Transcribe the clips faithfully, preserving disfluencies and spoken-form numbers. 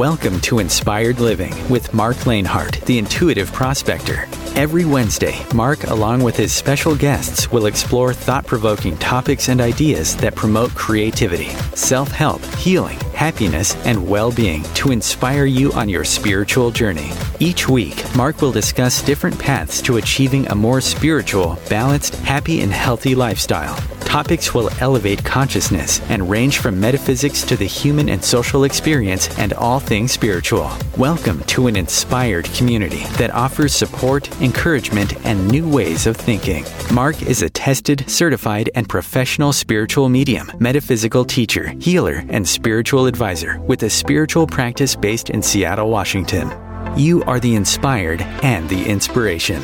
Welcome to Inspired Living with Mark Lanehart, the Intuitive Prospector. Every Wednesday, Mark, along with his special guests, will explore thought-provoking topics and ideas that promote creativity, self-help, healing, happiness, and well-being to inspire you on your spiritual journey. Each week, Mark will discuss different paths to achieving a more spiritual, balanced, happy, and healthy lifestyle. Topics will elevate consciousness and range from metaphysics to the human and social experience and all things spiritual. Welcome to an inspired community that offers support, encouragement, and new ways of thinking. Mark is a tested, certified, and professional spiritual medium, metaphysical teacher, healer, and spiritual advisor with a spiritual practice based in Seattle, Washington. You are the inspired and the inspiration.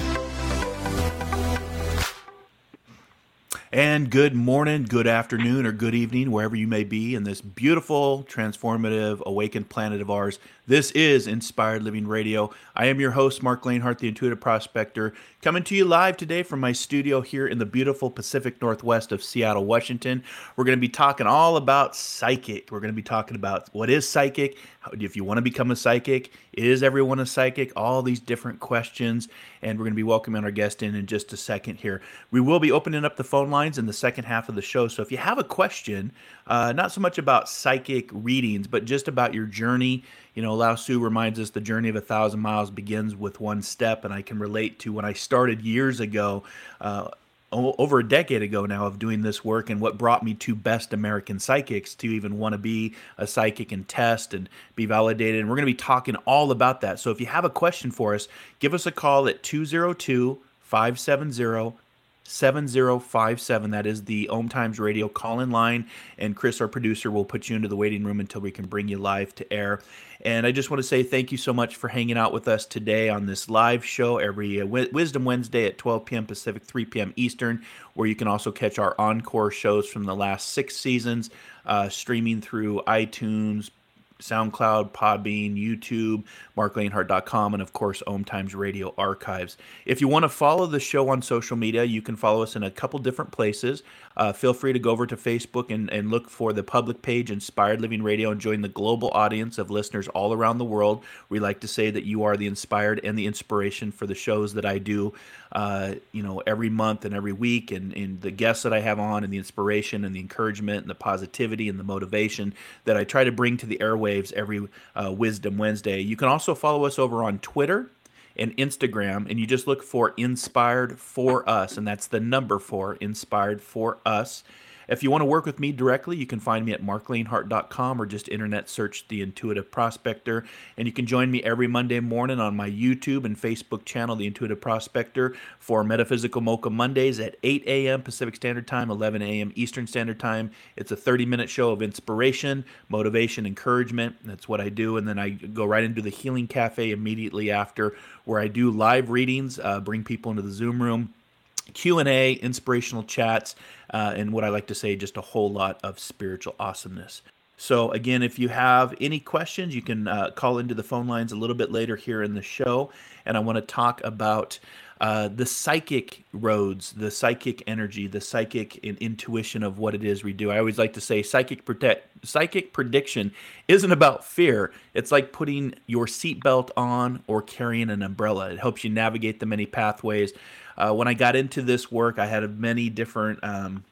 And good morning, good afternoon, or good evening, wherever you may be in this beautiful, transformative, awakened planet of ours. This is Inspired Living Radio. I am your host, Mark Lanehart, the Intuitive Prospector, coming to you live today from my studio here in the beautiful Pacific Northwest of Seattle, Washington. We're going to be talking all about psychic. We're going to be talking about what is psychic, how, if you want to become a psychic, is everyone a psychic, all these different questions, and we're going to be welcoming our guest in in just a second here. We will be opening up the phone lines in the second half of the show, so if you have a question, uh, not so much about psychic readings, but just about your journey. You know, Lao Tzu reminds us the journey of a thousand miles begins with one step, and I can relate to when I started years ago, uh, o- over a decade ago now, of doing this work, and what brought me to Best American Psychics to even want to be a psychic and test and be validated. And we're going to be talking all about that. So if you have a question for us, give us a call at two oh two, five seven zero, seven zero five seven. That is the Om Times Radio call-in line, and Chris, our producer, will put you into the waiting room until we can bring you live to air. And I just want to say thank you so much for hanging out with us today on this live show every uh, w- Wisdom Wednesday at twelve p.m. Pacific, three p.m. Eastern, where you can also catch our encore shows from the last six seasons, uh, streaming through iTunes, SoundCloud, Podbean, YouTube, mark lanehart dot com, and of course, Om Times Radio archives. If you want to follow the show on social media, you can follow us in a couple different places. Uh, feel free to go over to Facebook and, and look for the public page, Inspired Living Radio, and join the global audience of listeners all around the world. We like to say that you are the inspired and the inspiration for the shows that I do, uh, you know, every month and every week, and, and the guests that I have on, and the inspiration and the encouragement and the positivity and the motivation that I try to bring to the airwaves every uh, Wisdom Wednesday. You can also follow us over on Twitter and Instagram, and you just look for Inspired for Us, and that's the number four, Inspired for Us. If you want to work with me directly, you can find me at mark lanehart dot com or just internet search The Intuitive Prospector. And you can join me every Monday morning on my YouTube and Facebook channel, The Intuitive Prospector, for Metaphysical Mocha Mondays at eight a.m. Pacific Standard Time, eleven a.m. Eastern Standard Time. It's a thirty-minute show of inspiration, motivation, encouragement. That's what I do. And then I go right into the Healing Cafe immediately after, where I do live readings, uh, bring people into the Zoom room, Q and A, inspirational chats, uh, and what I like to say, just a whole lot of spiritual awesomeness. So again, if you have any questions, you can uh, call into the phone lines a little bit later here in the show, and I want to talk about uh, the psychic roads, the psychic energy, the psychic in- intuition of what it is we do. I always like to say psychic protect, psychic prediction isn't about fear. It's like putting your seatbelt on or carrying an umbrella. It helps you navigate the many pathways. Uh, when I got into this work, I had many different um,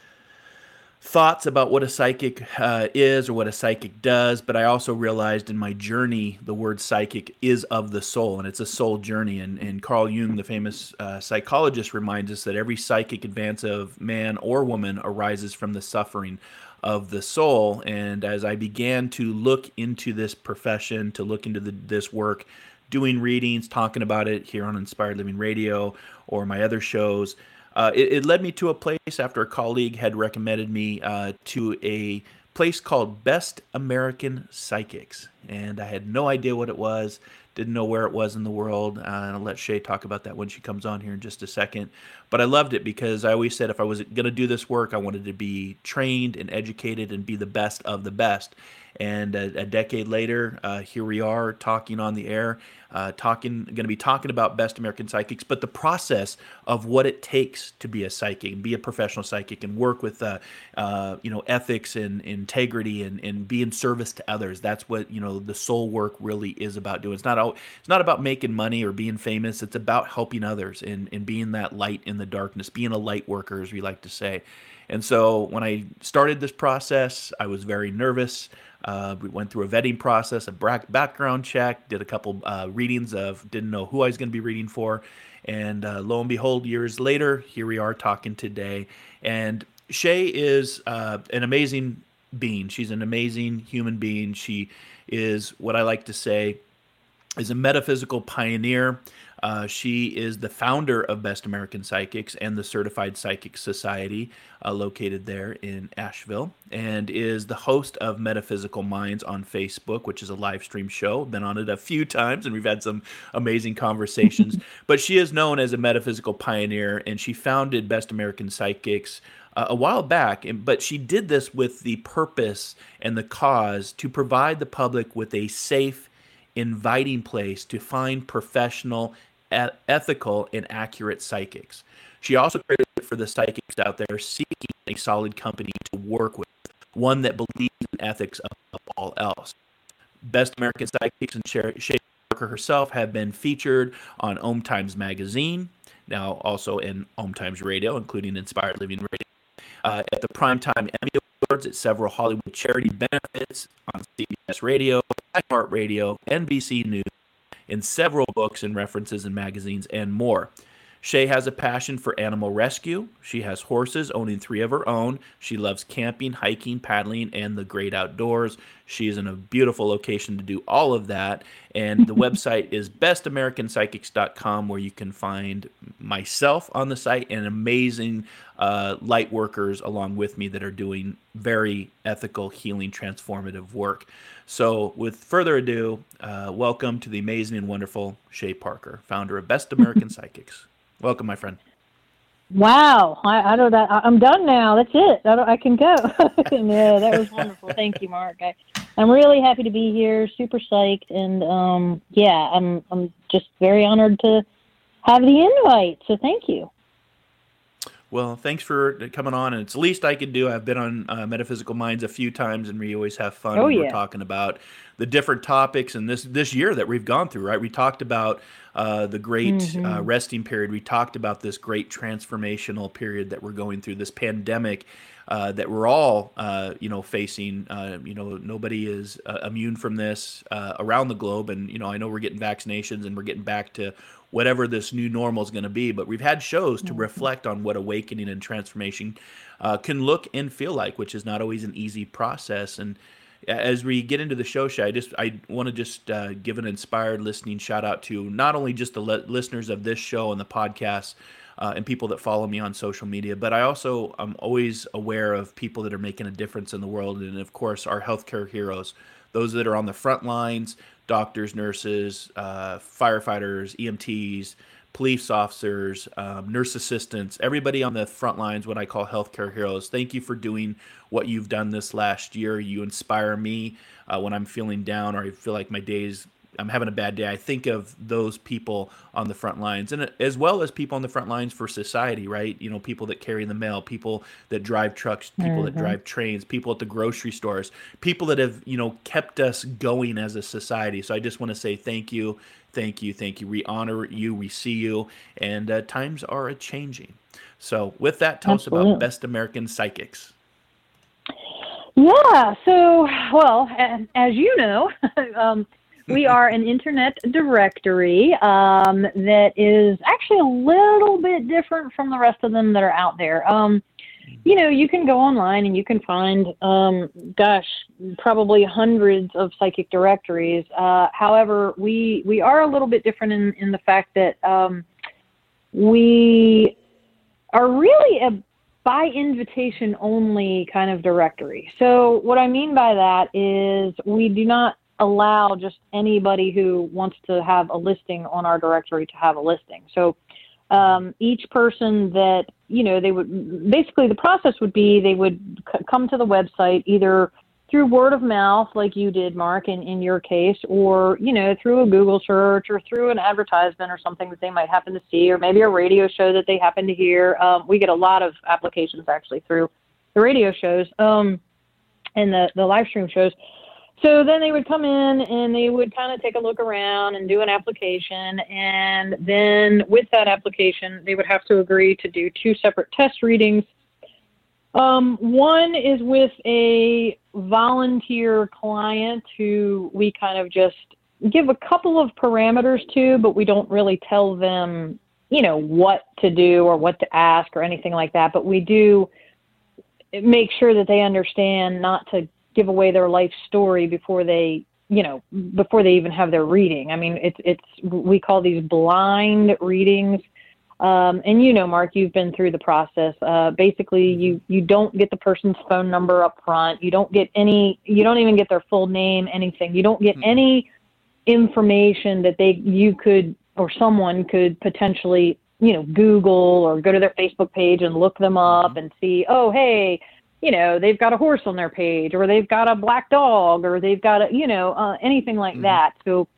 thoughts about what a psychic uh, is or what a psychic does, but I also realized in my journey, the word psychic is of the soul, and it's a soul journey. And, and Carl Jung, the famous uh, psychologist, reminds us that every psychic advance of man or woman arises from the suffering of the soul. And as I began to look into this profession, to look into the, this work, doing readings, talking about it here on Inspired Living Radio or my other shows, uh, it, it led me to a place after a colleague had recommended me uh, to a place called Best American Psychics. And I had no idea what it was, didn't know where it was in the world. Uh, and I'll let Shay talk about that when she comes on here in just a second. But I loved it because I always said if I was going to do this work, I wanted to be trained and educated and be the best of the best. And a, a decade later, uh, here we are talking on the air, uh, talking, going to be talking about Best American Psychics, but the process of what it takes to be a psychic, and be a professional psychic, and work with, uh, uh, you know, ethics and integrity, and, and be in service to others. That's what, you know, know the soul work really is about doing. It's not all, it's not about making money or being famous. It's about helping others and, and being that light in the darkness, being a light worker, as we like to say. And so when I started this process, I was very nervous. Uh, we went through a vetting process, a background check, did a couple uh, readings of, didn't know who I was going to be reading for. And uh, lo and behold, years later, here we are talking today. And Shay is uh, an amazing being. She's an amazing human being. She is what I like to say is a metaphysical pioneer. Uh, she is the founder of Best American Psychics and the Certified Psychic Society, uh, located there in Asheville, and is the host of Metaphysical Minds on Facebook, which is a live stream show. Been on it a few times, and we've had some amazing conversations. But she is known as a metaphysical pioneer, and she founded Best American Psychics uh, a while back. And, but she did this with the purpose and the cause to provide the public with a safe, inviting place to find professional, e- ethical, and accurate psychics. She also created it for the psychics out there seeking a solid company to work with, one that believes in ethics above all else. Best American Psychics and Shay Parker herself have been featured on Om Times Magazine, now also in Om Times Radio, including Inspired Living Radio, uh, at the Primetime Emmy Awards, at several Hollywood charity benefits, on C B S Radio, iHeartRadio, N B C News, in several books and references in magazines, and more. Shay has a passion for animal rescue. She has horses, owning three of her own. She loves camping, hiking, paddling, and the great outdoors. She is in a beautiful location to do all of that. And the website is best american psychics dot com, where you can find myself on the site and amazing uh, light workers along with me that are doing very ethical, healing, transformative work. So with further ado, uh, welcome to the amazing and wonderful Shay Parker, founder of Best American Psychics. Welcome, my friend. Wow. I, I don't, I, I'm done now. That's it. I, don't, I can go. Yeah, that was wonderful. Thank you, Mark. I, I'm really happy to be here. Super psyched. And um, yeah, I'm, I'm just very honored to have the invite. So thank you. Well, thanks for coming on, and it's the least I could do. I've been on uh, Metaphysical Minds a few times, and we always have fun oh, when yeah. we're talking about the different topics and this this year that we've gone through, right? We talked about uh, the great mm-hmm. uh, resting period. We talked about this great transformational period that we're going through, this pandemic uh, that we're all, uh, you know, facing. Uh, you know, nobody is uh, immune from this uh, around the globe, and you know, I know we're getting vaccinations and we're getting back to whatever this new normal is going to be, but we've had shows to reflect on what awakening and transformation uh, can look and feel like, which is not always an easy process. And as we get into the show, Shay, I just I want to just uh, give an inspired listening shout out to not only just the le- listeners of this show and the podcast uh, and people that follow me on social media, but I also am always aware of people that are making a difference in the world, and of course our healthcare heroes, those that are on the front lines. Doctors, nurses, uh, firefighters, E M Ts, police officers, um, nurse assistants, everybody on the front lines, what I call healthcare heroes. Thank you for doing what you've done this last year. You inspire me uh, when I'm feeling down or I feel like my days, I'm having a bad day. I think of those people on the front lines, and as well as people on the front lines for society, right? You know, people that carry the mail, people that drive trucks, people mm-hmm. that drive trains, people at the grocery stores, people that have, you know, kept us going as a society. So I just want to say thank you, thank you, thank you. We honor you, we see you, and uh, times are a-changing. So with that, tell Absolutely. us about Best American Psychics. Yeah, so, well, as you know, um, we are an internet directory um, that is actually a little bit different from the rest of them that are out there. Um, you know, you can go online and you can find, um, gosh, probably hundreds of psychic directories. Uh, however, we we are a little bit different in, in the fact that um, we are really a by invitation only kind of directory. So what I mean by that is we do not allow just anybody who wants to have a listing on our directory to have a listing. So um, each person that, you know, they would, basically the process would be they would c- come to the website either through word of mouth, like you did, Mark, in, in your case, or, you know, through a Google search or through an advertisement or something that they might happen to see, or maybe a radio show that they happen to hear. Um, we get a lot of applications actually through the radio shows um, and the, the live stream shows. So then they would come in and they would kind of take a look around and do an application. And then with that application, they would have to agree to do two separate test readings. Um, one is with a volunteer client who we kind of just give a couple of parameters to, but we don't really tell them, you know, what to do or what to ask or anything like that. But we do make sure that they understand not to give away their life story before they, you know, before they even have their reading. I mean, it's, it's, we call these blind readings. Um, and you know, Mark, you've been through the process. Uh, basically you, you don't get the person's phone number up front. You don't get any, you don't even get their full name, anything. You don't get mm-hmm. any information that they, you could, or someone could potentially, you know, Google or go to their Facebook page and look them up mm-hmm. and see, oh, hey, you know, they've got a horse on their page, or they've got a black dog, or they've got a, you know, uh, anything like mm-hmm. that. So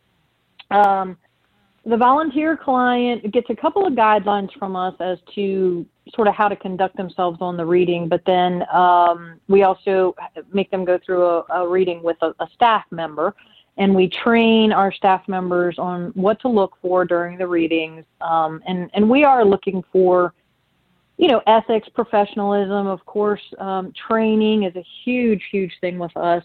um, the volunteer client gets a couple of guidelines from us as to sort of how to conduct themselves on the reading, but then um, we also make them go through a, a reading with a, a staff member, and we train our staff members on what to look for during the readings. Um, and, and we are looking for, you know, ethics, professionalism, of course. Um, training is a huge, huge thing with us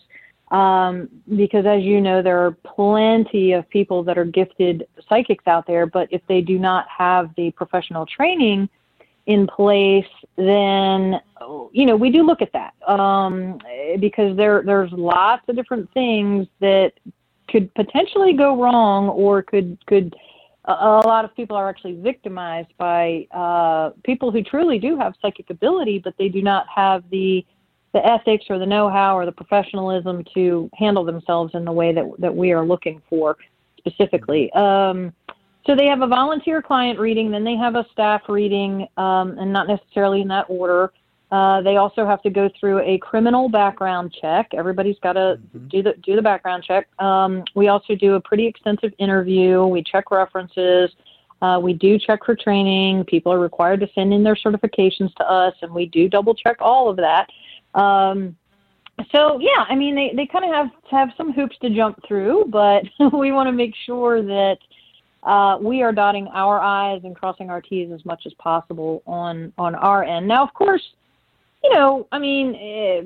um, because, as you know, there are plenty of people that are gifted psychics out there, but if they do not have the professional training in place, then, you know, we do look at that um, because there there's lots of different things that could potentially go wrong, or could could a, a lot of people are actually victimized by uh, people who truly do have psychic ability, but they do not have the the ethics or the know-how or the professionalism to handle themselves in the way that that we are looking for specifically. Um, so they have a volunteer client reading, then they have a staff reading, um, and not necessarily in that order. Uh, they also have to go through a criminal background check. Everybody's got to mm-hmm. do the do the background check. Um, we also do a pretty extensive interview. We check references. Uh, we do check for training. People are required to send in their certifications to us, and we do double check all of that. Um, so yeah, I mean, they, they kind of have to have some hoops to jump through, but we want to make sure that uh, we are dotting our I's and crossing our T's as much as possible on on our end. Now, of course, you know, I mean,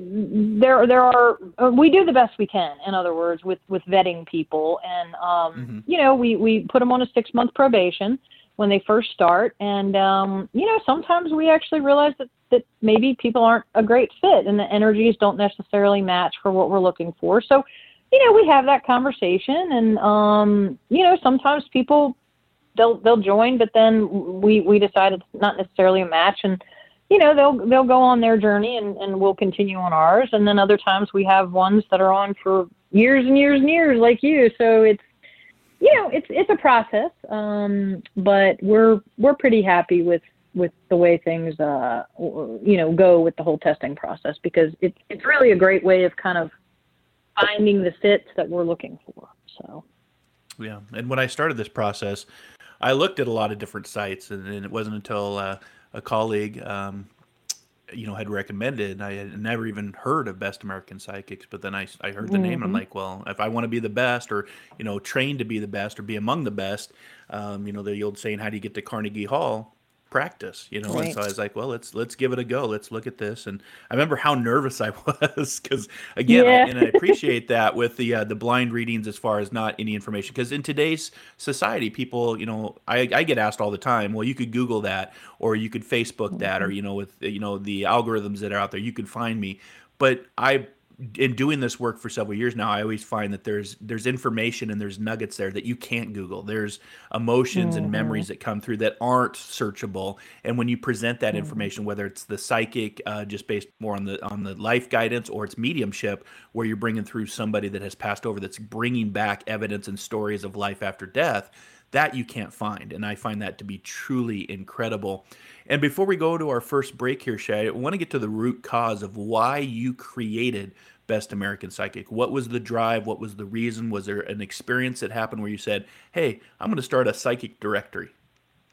uh, there there are, uh, we do the best we can, in other words, with, with vetting people. And, um, mm-hmm. you know, we, we put them on a six-month probation when they first start. And, um, you know, sometimes we actually realize that, that maybe people aren't a great fit and the energies don't necessarily match for what we're looking for. So, you know, we have that conversation. And, um, you know, sometimes people, they'll they'll join, but then we, we decide it's not necessarily a match. And, you know, they'll they'll go on their journey and, and we'll continue on ours. And then other times we have ones that are on for years and years and years like you. So it's, you know, it's it's a process, um, but we're we're pretty happy with, with the way things, uh, you know, go with the whole testing process, because it's it's really a great way of kind of finding the fits that we're looking for. So, yeah. And when I started this process, I looked at a lot of different sites, and, and it wasn't until uh, a colleague, um, you know, had recommended. I had never even heard of Best American Psychics, but then I, I heard the mm-hmm. name, and I'm like, well, if I want to be the best, or, you know, trained to be the best, or be among the best, um, you know, the old saying, how do you get to Carnegie Hall? Practice, you know. Right. And so I was like, well, let's let's give it a go. Let's look at this. And I remember how nervous I was, because again, yeah. I, and I appreciate that with the uh, the blind readings as far as not any information, because in today's society, people, you know, I, I get asked all the time, well, you could Google that, or you could Facebook mm-hmm. that, or, you know, with, you know, the algorithms that are out there, you could find me. But I, in doing this work for several years now, I always find that there's there's information and there's nuggets there that you can't Google. There's emotions mm-hmm. and memories that come through that aren't searchable. And when you present that mm-hmm. information, whether it's the psychic, uh, just based more on the on the life guidance, or it's mediumship, where you're bringing through somebody that has passed over, that's bringing back evidence and stories of life after death, that you can't find. And I find that to be truly incredible. And before we go to our first break here, Shay, I want to get to the root cause of why you created Best American Psychic. What was the drive? What was the reason? Was there an experience that happened where you said, hey, I'm going to start a psychic directory?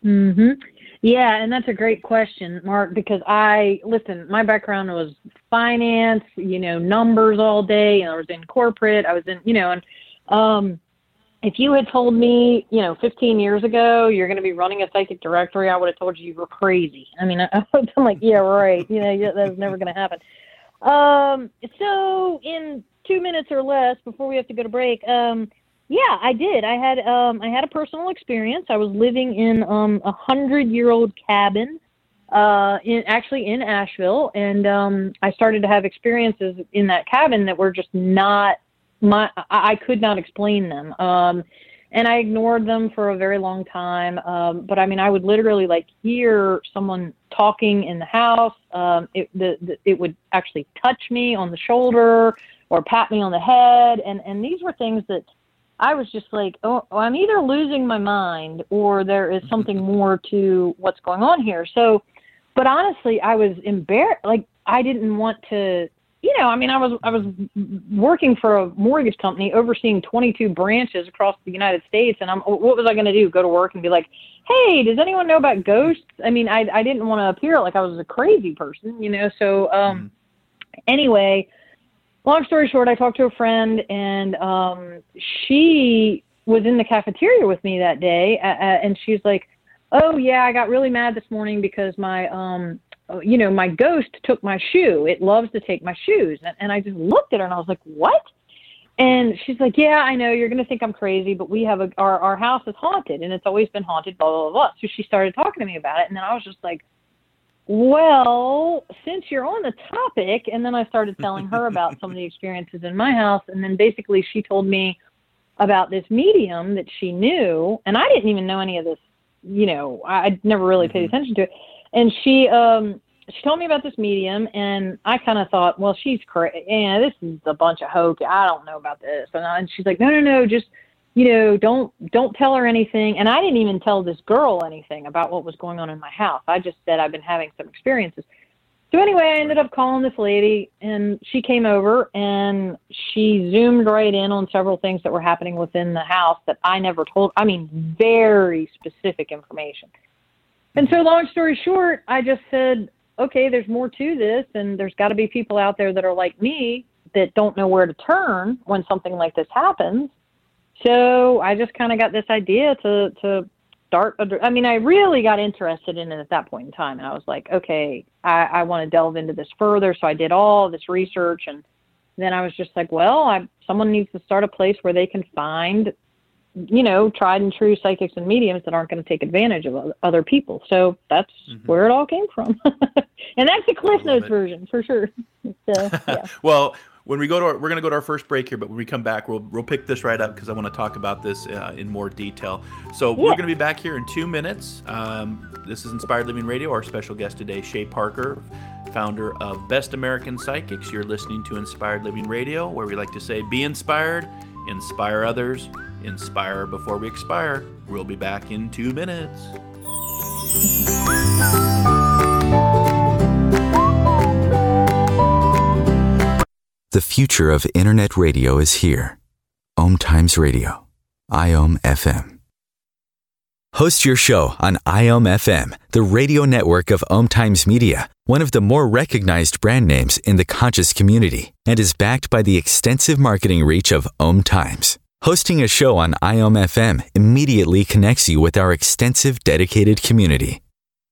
Mm-hmm. Yeah, and that's a great question, Mark, because I, listen, my background was finance, you know, numbers all day, and I was in corporate, I was in, you know, and um, if you had told me, you know, fifteen years ago, you're going to be running a psychic directory, I would have told you you were crazy. I mean, I, I'm like, yeah, right, you know, yeah, that's never going to happen. Um, so in two minutes or less before we have to go to break, um, yeah, I did. I had um, I had a personal experience. I was living in um, a hundred-year-old cabin, uh, in actually in Asheville, and um, I started to have experiences in that cabin that were just not my. I, I could not explain them, um, and I ignored them for a very long time. Um, but I mean, I would literally like hear someone talking in the house. Um, it the, the it would actually touch me on the shoulder or pat me on the head, and and these were things that I was just like, oh, I'm either losing my mind or there is something more to what's going on here. So, but honestly, I was embarrassed. Like, I didn't want to, you know, I mean, I was, I was working for a mortgage company overseeing twenty-two branches across the United States. And I'm, what was I going to do? Go to work and be like, hey, does anyone know about ghosts? I mean, I, I didn't want to appear like I was a crazy person, you know? So, um, mm-hmm. anyway, long story short, I talked to a friend, and um, she was in the cafeteria with me that day, uh, and she's like, oh, yeah, I got really mad this morning because my, um, you know, my ghost took my shoe. It loves to take my shoes. And, and I just looked at her, and I was like, what? And she's like, yeah, I know, you're going to think I'm crazy, but we have a, our, our house is haunted, and it's always been haunted, blah, blah, blah, blah. So she started talking to me about it, and then I was just like, well, since you're on the topic, and then I started telling her about some of the experiences in my house, and then basically she told me about this medium that she knew, and I didn't even know any of this, you know, I never really paid attention to it, and she um, she told me about this medium, and I kind of thought, well, she's crazy, yeah, this is a bunch of hokey, I don't know about this, and, I, and she's like, no, no, no, just, you know, don't don't tell her anything. And I didn't even tell this girl anything about what was going on in my house. I just said I've been having some experiences. So anyway, I ended up calling this lady, and she came over, and she zoomed right in on several things that were happening within the house that I never told. I mean, very specific information. And so long story short, I just said, okay, there's more to this, and there's got to be people out there that are like me that don't know where to turn when something like this happens. So I just kind of got this idea to, to start. A, I mean, I really got interested in it at that point in time. And I was like, okay, I, I want to delve into this further. So I did all this research. And then I was just like, well, I, someone needs to start a place where they can find, you know, tried and true psychics and mediums that aren't going to take advantage of other people. So that's mm-hmm. where it all came from. And that's the Cliff Notes it. version for sure. So, yeah. Well, when we go to our, we're going to go to our first break here, but when we come back, we'll we'll pick this right up because I want to talk about this uh, in more detail. So yeah. We're going to be back here in two minutes. Um, this is Inspired Living Radio. Our special guest today, Shay Parker, founder of Best American Psychics. You're listening to Inspired Living Radio, where we like to say, be inspired, inspire others, inspire before we expire. We'll be back in two minutes. The future of Internet radio is here. Om Times Radio. I O M F M. Host your show on I O M F M, the radio network of Om Times Media, one of the more recognized brand names in the conscious community, and is backed by the extensive marketing reach of Om Times. Hosting a show on I O M F M immediately connects you with our extensive dedicated community.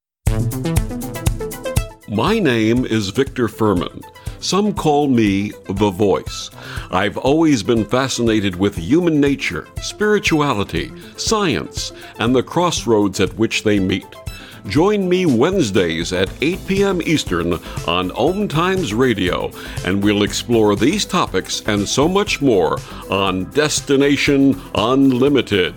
My name is Victor Furman. Some call me The Voice. I've always been fascinated with human nature, spirituality, science, and the crossroads at which they meet. Join me Wednesdays at eight p.m. Eastern on Om Times Radio, and we'll explore these topics and so much more on Destination Unlimited.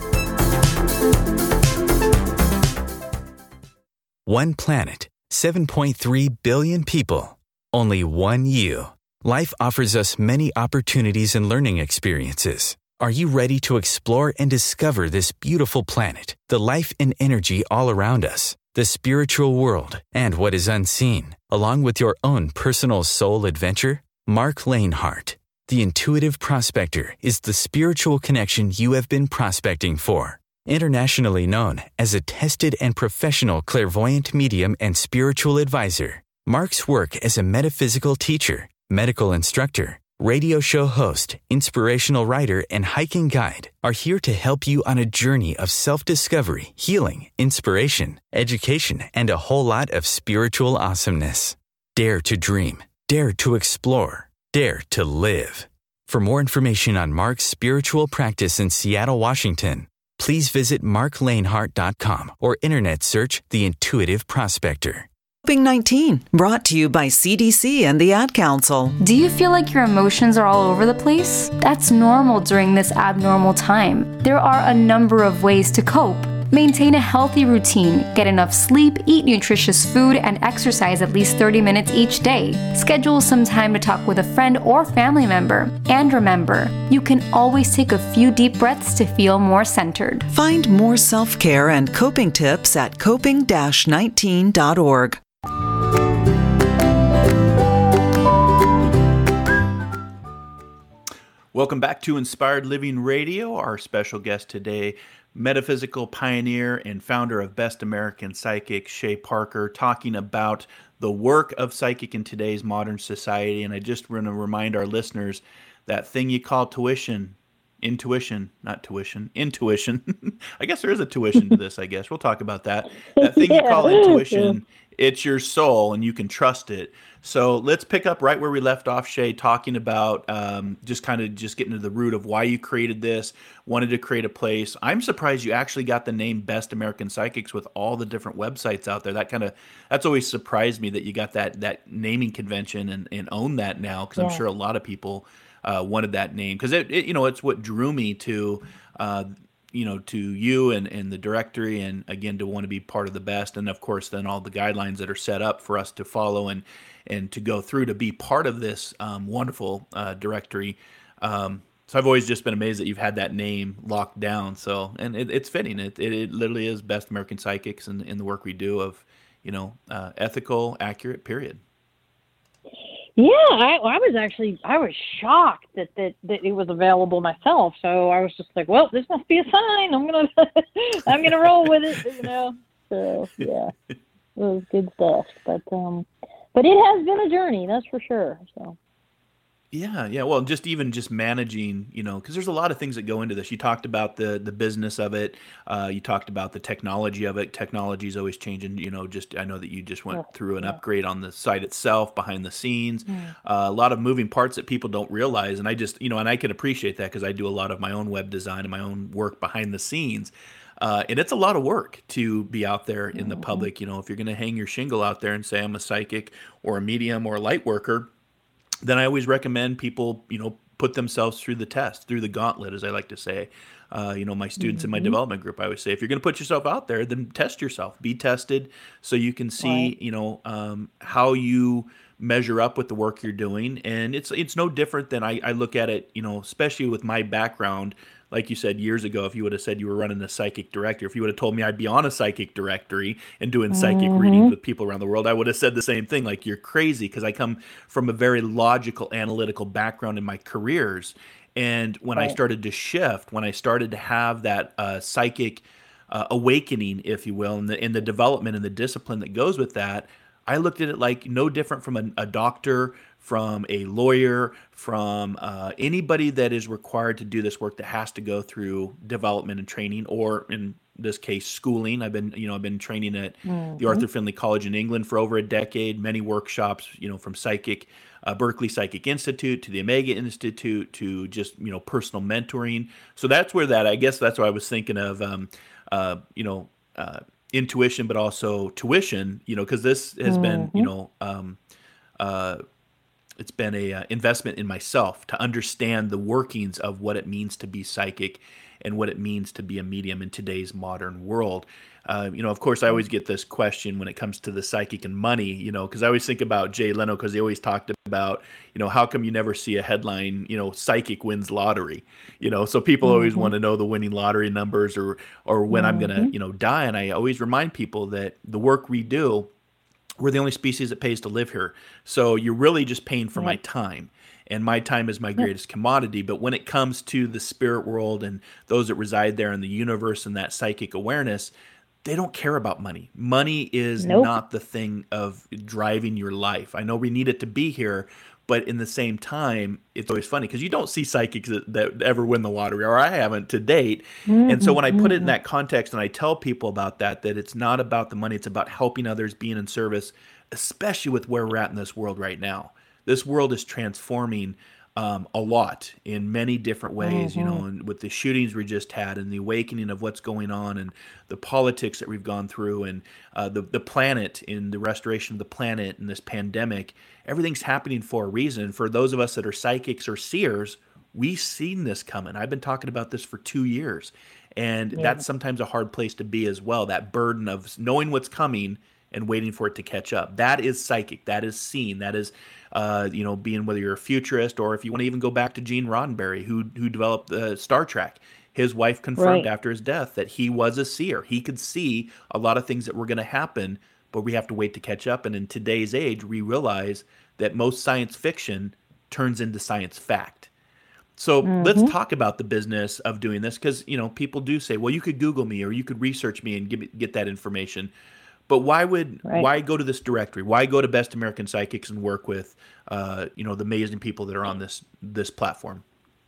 One planet, seven point three billion people. Only one you. Life offers us many opportunities and learning experiences. Are you ready to explore and discover this beautiful planet, the life and energy all around us, the spiritual world, and what is unseen, along with your own personal soul adventure? Mark Lanehart, the Intuitive Prospector, is the spiritual connection you have been prospecting for. Internationally known as a tested and professional clairvoyant medium and spiritual advisor, Mark's work as a metaphysical teacher, medical instructor, radio show host, inspirational writer, and hiking guide are here to help you on a journey of self-discovery, healing, inspiration, education, and a whole lot of spiritual awesomeness. Dare to dream. Dare to explore. Dare to live. For more information on Mark's spiritual practice in Seattle, Washington, please visit mark lanehart dot com or internet search The Intuitive Prospector. Coping nineteen, brought to you by C D C and the Ad Council. Do you feel like your emotions are all over the place? That's normal during this abnormal time. There are a number of ways to cope. Maintain a healthy routine, get enough sleep, eat nutritious food, and exercise at least thirty minutes each day. Schedule some time to talk with a friend or family member. And remember, you can always take a few deep breaths to feel more centered. Find more self-care and coping tips at coping nineteen dot org. Welcome back to Inspired Living Radio. Our special guest today, metaphysical pioneer and founder of Best American Psychic, Shay Parker, talking about the work of psychic in today's modern society. And I just want to remind our listeners that thing you call tuition, intuition, not tuition, intuition. I guess there is a tuition to this, I guess. We'll talk about that. That thing you call intuition, it's your soul and you can trust it. So let's pick up right where we left off, Shay, talking about um, just kind of just getting to the root of why you created this, wanted to create a place. I'm surprised you actually got the name Best American Psychics with all the different websites out there. That kind of, that's always surprised me that you got that that naming convention and, and own that now, because yeah. I'm sure a lot of people uh, wanted that name. Because, it, it, you know, it's what drew me to, uh, you know, to you and, and the directory, and again, to want to be part of the best. And of course, then all the guidelines that are set up for us to follow and and to go through to be part of this um, wonderful uh, directory. Um, so I've always just been amazed that you've had that name locked down. So, and it, it's fitting. It, it it literally is Best American Psychics in, in the work we do of, you know, uh, ethical, accurate, period. Yeah, I, I was actually, I was shocked that, that, that it was available myself. So I was just like, well, this must be a sign. I'm going to, I'm going to roll with it, you know? So yeah, it was good stuff. But, um, But it has been a journey, that's for sure. So, yeah, yeah. Well, just even just managing, you know, because there's a lot of things that go into this. You talked about the the business of it. Uh, you talked about the technology of it. Technology is always changing. You know, just I know that you just went yeah, through an yeah. upgrade on the site itself, behind the scenes. Mm. Uh, a lot of moving parts that people don't realize, and I just, you know, and I can appreciate that because I do a lot of my own web design and my own work behind the scenes. Uh, and it's a lot of work to be out there in the public. You know, if you're going to hang your shingle out there and say I'm a psychic or a medium or a light worker, then I always recommend people, you know, put themselves through the test, through the gauntlet, as I like to say. Uh, you know, my students mm-hmm. in my development group, I always say, if you're going to put yourself out there, then test yourself, be tested so you can see, right. you know, um, how you measure up with the work you're doing. And it's, it's no different than I, I look at it, you know, especially with my background. Like you said years ago, if you would have said you were running a psychic directory, if you would have told me I'd be on a psychic directory and doing psychic mm-hmm. readings with people around the world, I would have said the same thing. Like, you're crazy, because I come from a very logical, analytical background in my careers. And when right. I started to shift, when I started to have that uh, psychic uh, awakening, if you will, and the, and the development and the discipline that goes with that, I looked at it like no different from a, a doctor, from a lawyer, from uh, anybody that is required to do this work that has to go through development and training, or in this case, schooling. I've been, you know, I've been training at mm-hmm. the Arthur Findlay College in England for over a decade, many workshops, you know, from psychic, uh, Berkeley Psychic Institute to the Omega Institute to just, you know, personal mentoring. So that's where that, I guess that's what I was thinking of, um, uh, you know, uh, intuition, but also tuition, you know, because this has mm-hmm. been, you know, um, uh, it's been a uh, investment in myself to understand the workings of what it means to be psychic and what it means to be a medium in today's modern world. Uh, you know, of course, I always get this question when it comes to the psychic and money, you know, because I always think about Jay Leno, because he always talked about, you know, how come you never see a headline, you know, psychic wins lottery, you know, so people mm-hmm. always want to know the winning lottery numbers or, or when mm-hmm. I'm going to, you know, die. And I always remind people that the work we do, we're the only species that pays to live here. So you're really just paying for my time. and my time is my greatest commodity. But when it comes to the spirit world and those that reside there in the universe and that psychic awareness, they don't care about money. Money is Nope. not the thing of driving your life. I know we need it to be here, but in the same time, it's always funny because you don't see psychics that, that ever win the lottery, or I haven't to date. And so when I put it in that context and I tell people about that, that it's not about the money, it's about helping others, being in service, especially with where we're at in this world right now. This world is transforming um, a lot in many different ways, you know, and with the shootings we just had and the awakening of what's going on and the politics that we've gone through and uh, the, the planet in the restoration of the planet and this pandemic, everything's happening for a reason. For those of us that are psychics or seers, we've seen this coming. I've been talking about this for two years. And Yeah. that's sometimes a hard place to be as well, that burden of knowing what's coming and waiting for it to catch up. That is psychic. That is seen. That is, uh, you know, being whether you're a futurist or if you want to even go back to Gene Roddenberry, who who developed uh, Star Trek. His wife confirmed Right. after his death that he was a seer. He could see a lot of things that were going to happen, but we have to wait to catch up. And in today's age, we realize that most science fiction turns into science fact. So let's talk about the business of doing this because, you know, people do say, well, you could Google me or you could research me and give, get that information. But why would Right. why go to this directory? Why go to Best American Psychics and work with, uh, you know, the amazing people that are on this this platform?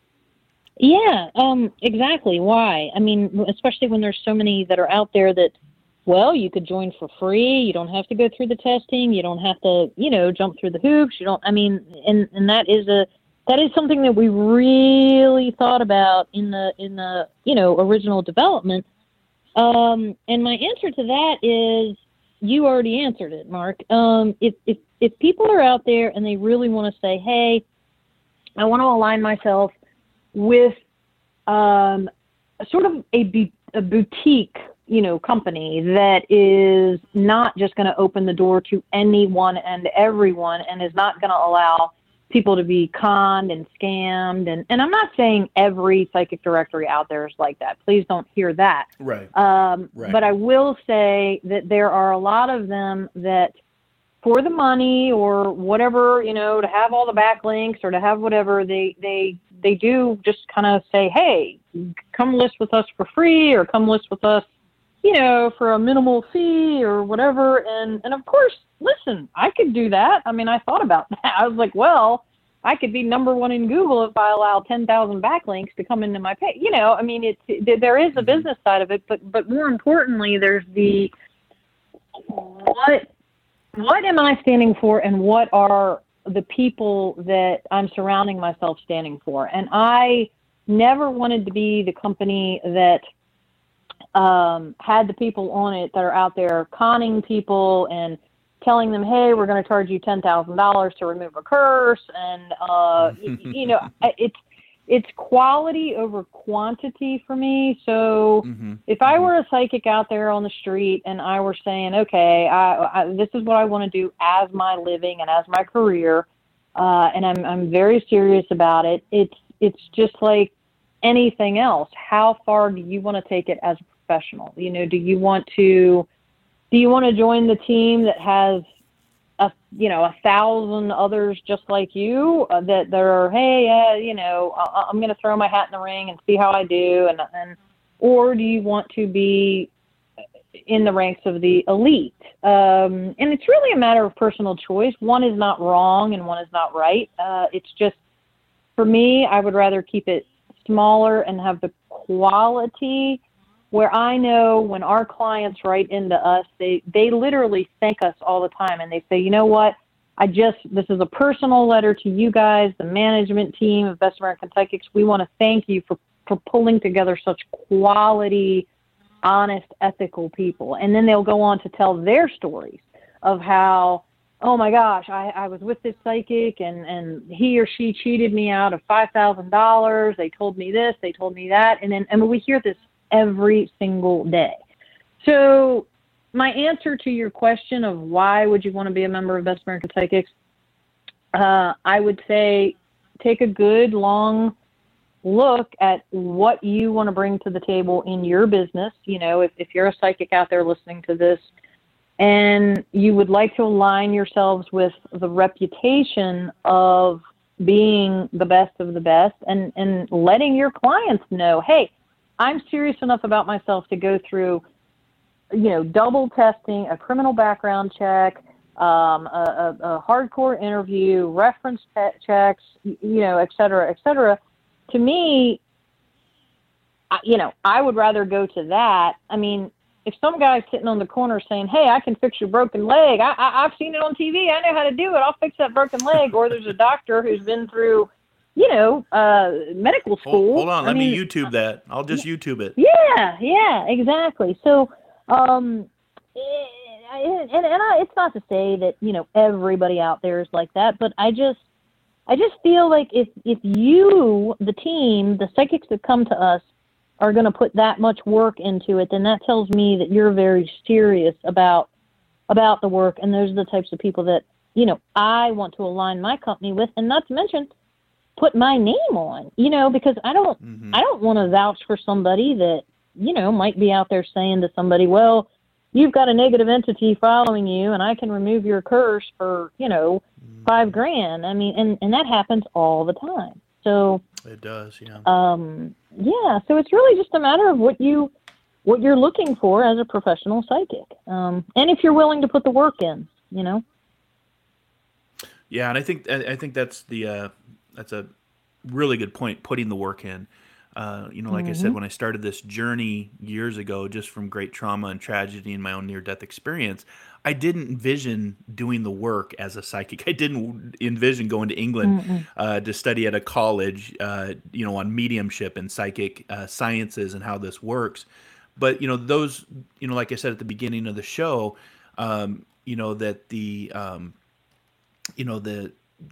Yeah, um, exactly. Why? I mean, especially when there's so many that are out there that, well, you could join for free. You don't have to go through the testing. You don't have to, you know, jump through the hoops. You don't. I mean, and and that is a that is something that we really thought about in the in the you know original development. Um, and my answer to that is, you already answered it, Mark. Um, if if if people are out there and they really want to say, hey, I want to align myself with um, sort of a, bu- a boutique, you know, company that is not just going to open the door to anyone and everyone and is not going to allow people to be conned and scammed. And, and I'm not saying every psychic directory out there is like that. Please don't hear that. Right. Um, Right. But I will say that there are a lot of them that for the money or whatever, you know, to have all the backlinks or to have whatever, they, they, they do just kind of say, hey, come list with us for free or come list with us, you know, for a minimal fee or whatever. And, and of course, listen, I could do that. I mean, I thought about that. I was like, well, I could be number one in Google if I allow ten thousand backlinks to come into my page. You know, I mean, it's, there is a business side of it, but, but more importantly, there's the, what, what am I standing for and what are the people that I'm surrounding myself standing for? And I never wanted to be the company that um, had the people on it that are out there conning people and telling them, hey, we're going to charge you ten thousand dollars to remove a curse. And, uh, y- you know, it's, it's quality over quantity for me. So Mm-hmm. if I were a psychic out there on the street and I were saying, okay, I, I, this is what I want to do as my living and as my career, uh, and I'm, I'm very serious about it. It's, it's just like anything else. How far do you want to take it as a professional? You know, do you want to, do you want to join the team that has a, you know, a thousand others just like you uh, that that are, hey, uh, you know, I, I'm going to throw my hat in the ring and see how I do, and and or do you want to be in the ranks of the elite? Um, and it's really a matter of personal choice. One is not wrong and one is not right. Uh, it's just, for me, I would rather keep it smaller and have the quality where I know when our clients write into us, they, they literally thank us all the time. And they say, you know what, I just, this is a personal letter to you guys, the management team of Best American Psychics. We want to thank you for, for pulling together such quality, honest, ethical people. And then they'll go on to tell their stories of how, oh my gosh, I, I was with this psychic and, and he or she cheated me out of five thousand dollars. They told me this, they told me that. And then, and we hear this every single day. So my answer to your question of why would you want to be a member of Best American Psychics, uh, I would say take a good long look at what you want to bring to the table in your business. You know, if, if you're a psychic out there listening to this and you would like to align yourselves with the reputation of being the best of the best and, and letting your clients know, hey, I'm serious enough about myself to go through, you know, double testing, a criminal background check, um, a, a, a hardcore interview, reference te- checks, you know, et cetera, et cetera. To me, I, you know, I would rather go to that. I mean, if some guy's sitting on the corner saying, hey, I can fix your broken leg, I, I, I've seen it on T V, I know how to do it, I'll fix that broken leg, or there's a doctor who's been through, you know, uh, medical school. Hold, hold on, I let mean, me YouTube that. I'll just YouTube it. Yeah, yeah, exactly. So, um, and, and, and I, it's not to say that, you know, everybody out there is like that, but I just, I just feel like if, if you, the team, the psychics that come to us, are going to put that much work into it, then that tells me that you're very serious about about the work, and those are the types of people that, you know, I want to align my company with, and not to mention put my name on, you know, because I don't mm-hmm. I don't want to vouch for somebody that, you know, might be out there saying to somebody, well, you've got a negative entity following you, and I can remove your curse for, you know, mm-hmm. five grand. I mean, and, and that happens all the time. So it does, yeah. Um, yeah, so it's really just a matter of what you what you're looking for as a professional psychic, um, and if you're willing to put the work in, you know. Yeah, and I think I think that's the uh, that's a really good point. Putting the work in, uh, you know, like mm-hmm. I said, when I started this journey years ago, just from great trauma and tragedy and my own near-death experience, I didn't envision doing the work as a psychic. I didn't envision going to England uh, to study at a college, uh, you know, on mediumship and psychic uh, sciences and how this works. But, you know, those, you know, like I said at the beginning of the show, um, you know, that the, um, you know, the,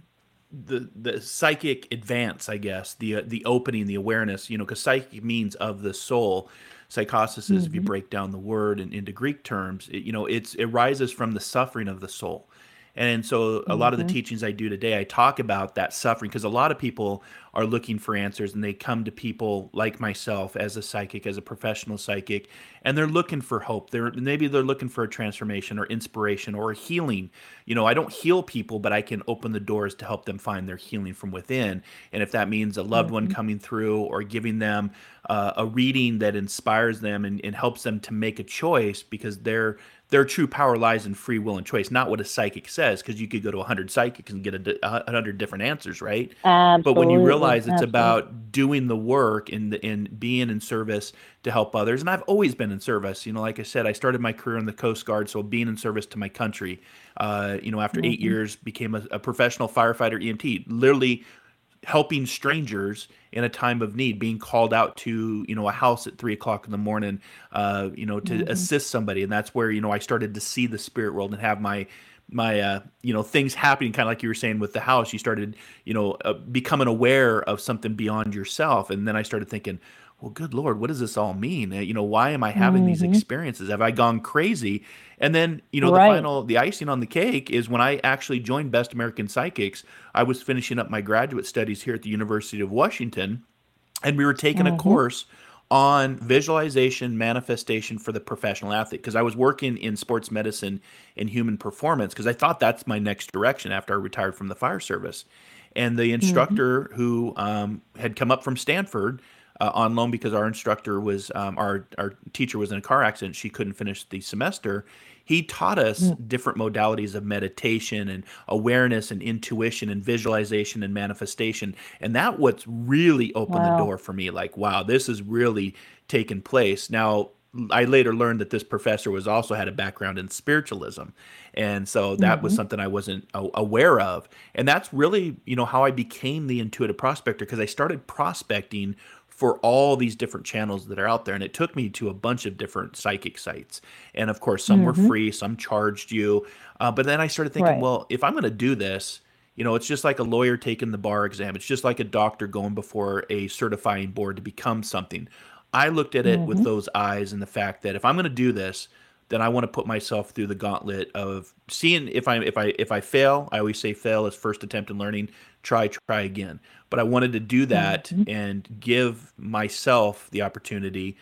the the psychic advance, I guess, the uh, the opening, the awareness, you know, because psychic means of the soul. Psychosis is, mm-hmm. if you break down the word in, into Greek terms, it, you know, it's it rises from the suffering of the soul. And so a mm-hmm. lot of the teachings I do today, I talk about that suffering, because a lot of people are looking for answers, and they come to people like myself as a psychic, as a professional psychic, and they're looking for hope. They're maybe they're looking for a transformation or inspiration or a healing. You know, I don't heal people, but I can open the doors to help them find their healing from within. And if that means a loved mm-hmm. one coming through, or giving them uh, a reading that inspires them and, and helps them to make a choice, because they're their true power lies in free will and choice, not what a psychic says, because you could go to one hundred psychics and get a, a hundred different answers, right? Absolutely. But when you realize it's Absolutely. about doing the work and, and being in service to help others, and I've always been in service. You know, like I said, I started my career in the Coast Guard, so being in service to my country. Uh, you know, after mm-hmm. eight years, became a, a professional firefighter E M T, literally helping strangers in a time of need, being called out to, you know, a house at three o'clock in the morning, uh, you know, to mm-hmm. assist somebody. And that's where, you know, I started to see the spirit world and have my, my, uh, you know, things happening, kind of like you were saying with the house. You started, you know, uh, becoming aware of something beyond yourself. And then I started thinking, well, good Lord, what does this all mean? Uh, You know, why am I having Mm-hmm. these experiences? Have I gone crazy? And then, you know, the Right. final, the icing on the cake is when I actually joined Best American Psychics. I was finishing up my graduate studies here at the University of Washington, and we were taking a Mm-hmm. course on visualization manifestation for the professional athlete, because I was working in sports medicine and human performance, because I thought that's my next direction after I retired from the fire service. And the Mm-hmm. instructor who um, had come up from Stanford uh, on loan, because our instructor was um, our our teacher was in a car accident, she couldn't finish the semester. He taught us different modalities of meditation and awareness and intuition and visualization and manifestation. And that what's really opened the Wow. door for me. Like, wow, this is really taken place. Now, I later learned that this professor was also had a background in spiritualism. And so that was Mm-hmm. something I wasn't a- aware of. And that's really, you know, how I became the intuitive prospector, because I started prospecting for all these different channels that are out there. And it took me to a bunch of different psychic sites. And of course, some were Mm-hmm. free, some charged you. Uh, but then I started thinking, Right. well, if I'm going to do this, you know, it's just like a lawyer taking the bar exam. It's just like a doctor going before a certifying board to become something. I looked at it with Mm-hmm. those eyes, and the fact that if I'm going to do this, then I want to put myself through the gauntlet of seeing if I if I if I fail. I always say fail is first attempt in learning. Try, try again. But I wanted to do that Mm-hmm. and give myself the opportunity.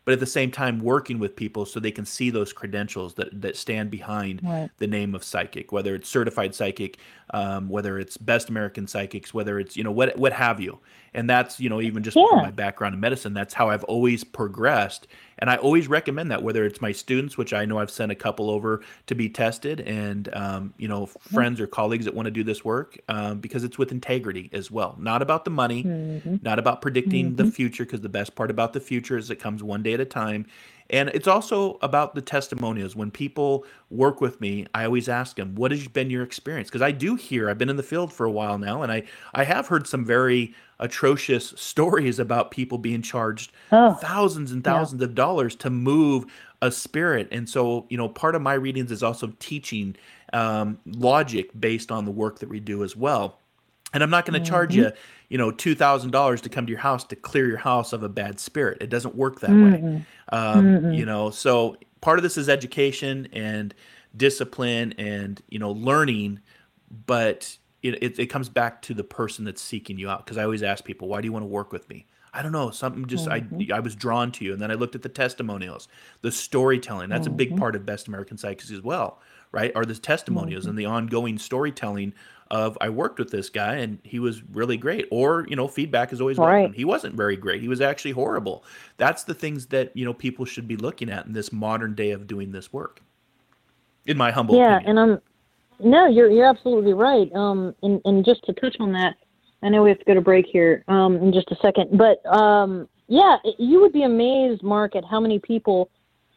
but at the same time working with people so they can see those credentials that, that stand behind Right. the name of psychic, whether it's certified psychic, um, whether it's best American psychics, whether it's, you know, what, what have you. And that's, you know, even just from Yeah. my background in medicine, that's how I've always progressed. And I always recommend that, whether it's my students, which I know I've sent a couple over to be tested, and, um, you know, friends or colleagues that want to do this work, um, because it's with integrity as well. Not about the money, Mm-hmm. not about predicting the future, because the best part about the future is it comes one day at a time. And it's also about the testimonials. When people work with me, I always ask them, what has been your experience? Because I do hear, I've been in the field for a while now, and I, I have heard some very atrocious stories about people being charged Oh, thousands and yeah. thousands of dollars to move a spirit. And so, you know, part of my readings is also teaching um, logic based on the work that we do as well. And I'm not going to charge Mm-hmm. you, you know, two thousand dollars to come to your house to clear your house of a bad spirit. It doesn't work that way. Mm-mm. Um, Mm-mm. you know, so part of this is education and discipline and, you know, learning, but it, it, it comes back to the person that's seeking you out. Because I always ask people, why do you want to work with me? I don't know, something just, Mm-hmm. I I was drawn to you. And then I looked at the testimonials, the storytelling. That's a big Mm-hmm. part of Best American Psychics as well, right? Are the testimonials and the ongoing storytelling of, I worked with this guy and he was really great. Or, you know, feedback is always welcome. Right. He wasn't very great. He was actually horrible. That's the things that, you know, people should be looking at in this modern day of doing this work, in my humble Yeah, opinion. and I'm no, you're you're absolutely right. Um, and and just to touch on that, I know we have to go to break here um in just a second, but um, yeah, you would be amazed, Mark, at how many people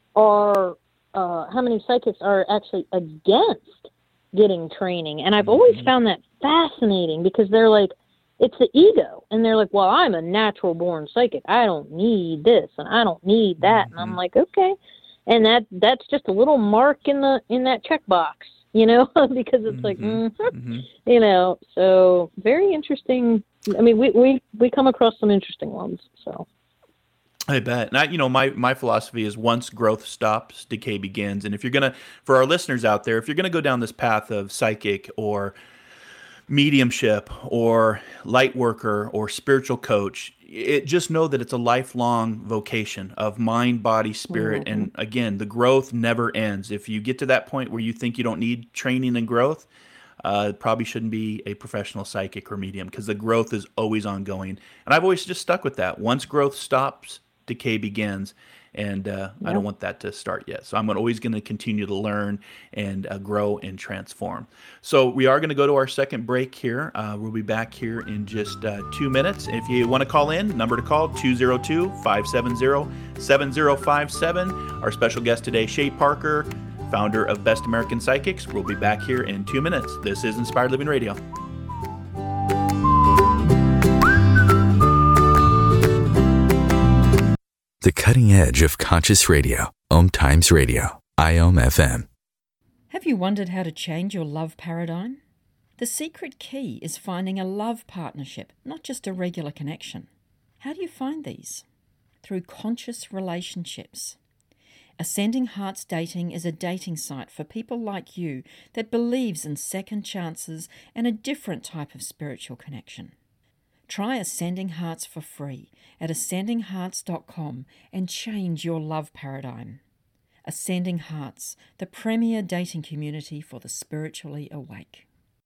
are, uh, how many psychics are actually against getting training, and I've always Mhm. found that fascinating because they're like, it's the ego, and they're like, well, I'm a natural born psychic. I don't need this, and I don't need that, and I'm Mhm. like, okay. And that that's just a little mark in the in that checkbox, you know, because it's like, Mhm. mhm, Mhm. you know. So very interesting. I mean, we, we we come across some interesting ones. So I bet. And I, you know, my my philosophy is, once growth stops, decay begins. And if you're gonna, for our listeners out there, if you're gonna go down this path of psychic or mediumship or light worker or spiritual coach, it just know that it's a lifelong vocation of mind, body, spirit. Mhm. And again, the growth never ends. If you get to that point where you think you don't need training and growth, uh, it probably shouldn't be a professional psychic or medium, because the growth is always ongoing. And I've always just stuck with that. Once growth stops, decay begins. And uh, I Yeah. don't want that to start yet. So I'm always going to continue to learn and uh, grow and transform. So we are going to go to our second break here. Uh, we'll be back here in just uh, two minutes. If you want to call in, number to call, two oh two, five seven zero, seven zero five seven. Our special guest today, Shay Parker, founder of Best American Psychics. We'll be back here in two minutes. This is Inspired Living Radio. The cutting edge of conscious radio. Om Times Radio. I O M F M. Have you wondered how to change your love paradigm? The secret key is finding a love partnership, not just a regular connection. How do you find these? Through conscious relationships. Ascending Hearts Dating is a dating site for people like you that believes in second chances and a different type of spiritual connection. Try Ascending Hearts for free at ascending hearts dot com and change your love paradigm. Ascending Hearts, the premier dating community for the spiritually awake.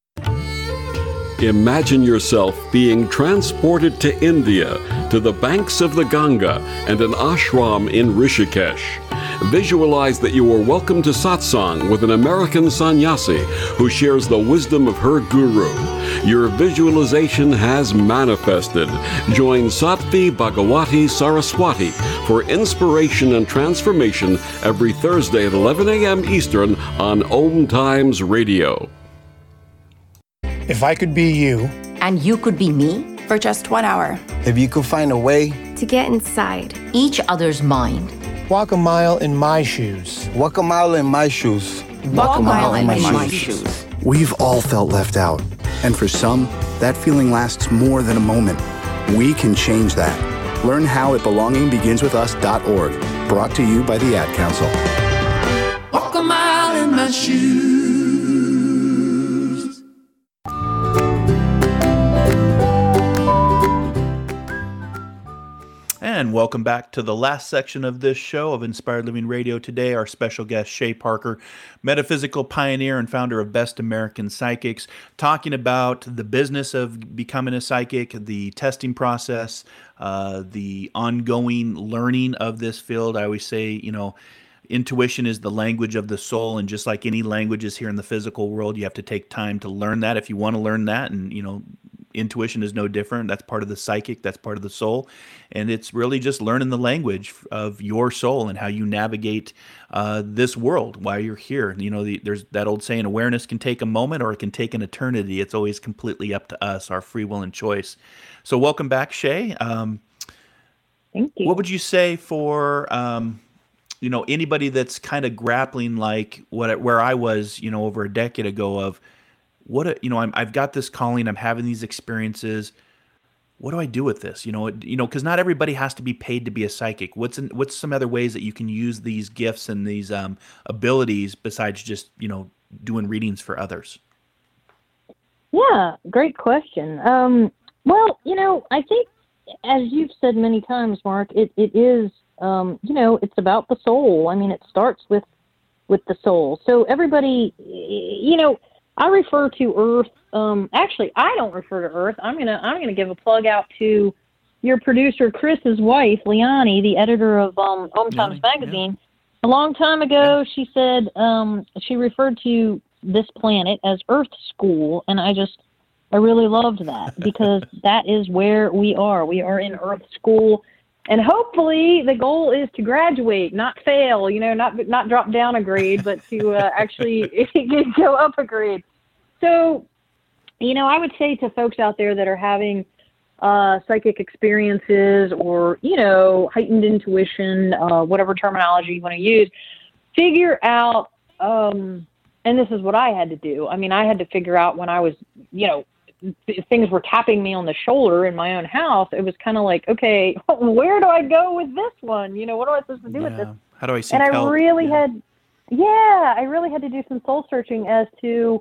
Imagine yourself being transported to India, to the banks of the Ganga and an ashram in Rishikesh. Visualize that you are welcome to satsang with an American sannyasi who shares the wisdom of her guru. Your visualization has manifested. Join Sattvi Bhagawati Saraswati for inspiration and transformation every Thursday at eleven a.m. Eastern on Om Times Radio. If I could be you, and you could be me, for just one hour. If you could find a way to get inside each other's mind. Walk a mile in my shoes. Walk a mile in my shoes. Walk, Walk a mile, mile in, in my, my shoes. shoes. We've all felt left out. And for some, that feeling lasts more than a moment. We can change that. Learn how at belonging begins with us dot org. Brought to you by the Ad Council. Walk a mile in my shoes. And welcome back to the last section of this show of Inspired Living Radio. Today, our special guest, Shay Parker, metaphysical pioneer and founder of Best American Psychics, talking about the business of becoming a psychic, the testing process, uh, the ongoing learning of this field. I always say, you know, intuition is the language of the soul, and just like any languages here in the physical world, you have to take time to learn that if you want to learn that. And, you know, intuition is no different. That's part of the psychic. That's part of the soul. And it's really just learning the language of your soul and how you navigate uh, this world while you're here. You know, the, there's that old saying, awareness can take a moment or it can take an eternity. It's always completely up to us, our free will and choice. So welcome back, Shay. Um, Thank you. What would you say for, um, you know, anybody that's kind of grappling like what where I was, you know, over a decade ago of, what, a, you know, I'm, I've got this calling, I'm having these experiences. What do I do with this? You know, it, you know, because not everybody has to be paid to be a psychic. What's in, what's some other ways that you can use these gifts and these um, abilities besides just, you know, doing readings for others? Yeah, great question. Um, well, you know, I think, as you've said many times, Mark, it, it is, um, you know, it's about the soul. I mean, it starts with with the soul. So everybody, you know, I refer to Earth. Um, actually, I don't refer to Earth. I'm gonna I'm gonna give a plug out to your producer Chris's wife, Liani, the editor of um, Home Times magazine. Yeah. A long time ago, yeah. she said um, she referred to this planet as Earth School, and I just I really loved that because that is where we are. We are in Earth School, and hopefully the goal is to graduate, not fail. You know, not not drop down a grade, but to uh, actually go up a grade. So, you know, I would say to folks out there that are having uh, psychic experiences or, you know, heightened intuition, uh, whatever terminology you want to use, figure out, um, and this is what I had to do. I mean, I had to figure out when I was, you know, th- things were tapping me on the shoulder in my own house. It was kind of like, okay, where do I go with this one? You know, what am I supposed to do yeah. with this? How do I seek And I help? really yeah. had, yeah, I really had to do some soul searching as to,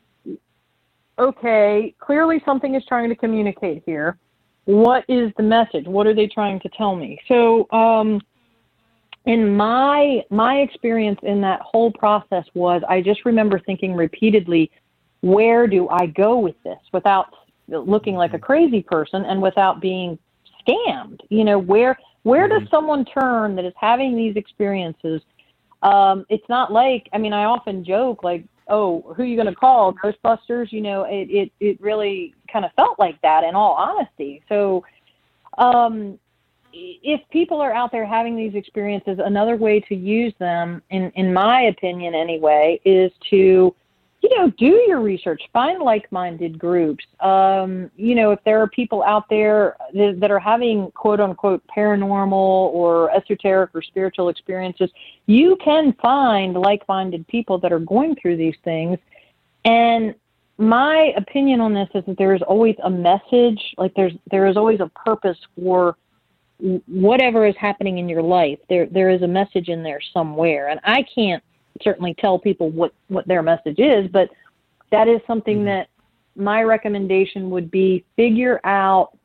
okay, clearly something is trying to communicate here. What is the message? What are they trying to tell me? So, um, in my my experience in that whole process was, I just remember thinking repeatedly, where do I go with this without looking like a crazy person and without being scammed? You know, where where mm-hmm. does someone turn that is having these experiences? Um, it's not like, I mean, I often joke like, oh, who are you going to call? Ghostbusters? You know, it, it, it really kind of felt like that in all honesty. So um, if people are out there having these experiences, another way to use them, in, in my opinion anyway, is to, you know, do your research, find like-minded groups. Um, you know, if there are people out there that, that are having quote-unquote paranormal or esoteric or spiritual experiences, you can find like-minded people that are going through these things. And my opinion on this is that there is always a message, like there's there is always a purpose for whatever is happening in your life. There there is a message in there somewhere, and I can't certainly tell people what, what their message is, but that is something mm-hmm. that my recommendation would be, figure out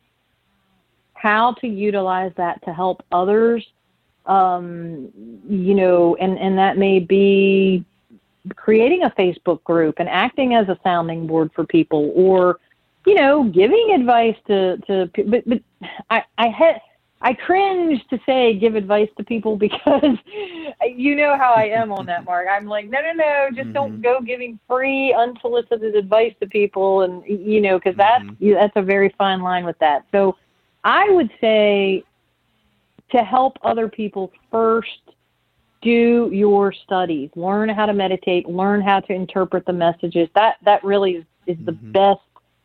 how to utilize that to help others. Um, you know, and, and that may be creating a Facebook group and acting as a sounding board for people, or, you know, giving advice to, to, but, but I, I had, I cringe to say give advice to people because you know how I am on that, Mark. I'm like, no, no, no, just mm-hmm. don't go giving free, unsolicited advice to people. And, you know, because that's, mm-hmm. that's a very fine line with that. So I would say to help other people, first, do your studies. Learn how to meditate. Learn how to interpret the messages. That, that really is, is mm-hmm. the best,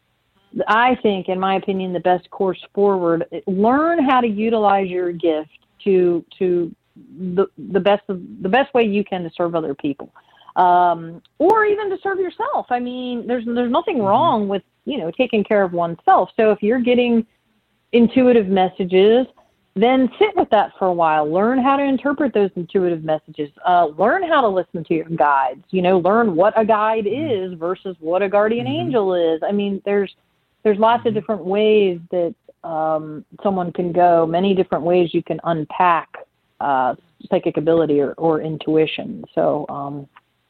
I think, in my opinion, the best course forward. Learn how to utilize your gift to to the the best of, the best way you can to serve other people, um, or even to serve yourself. I mean, there's there's nothing mm-hmm. wrong with, you know, taking care of oneself. So if you're getting intuitive messages, then sit with that for a while. Learn how to interpret those intuitive messages. Uh, learn how to listen to your guides. You know, learn what a guide mm-hmm. is versus what a guardian mm-hmm. angel is. I mean, there's There's lots mm-hmm. of different ways that um, someone can go, many different ways you can unpack uh, psychic ability or, or intuition. So, um,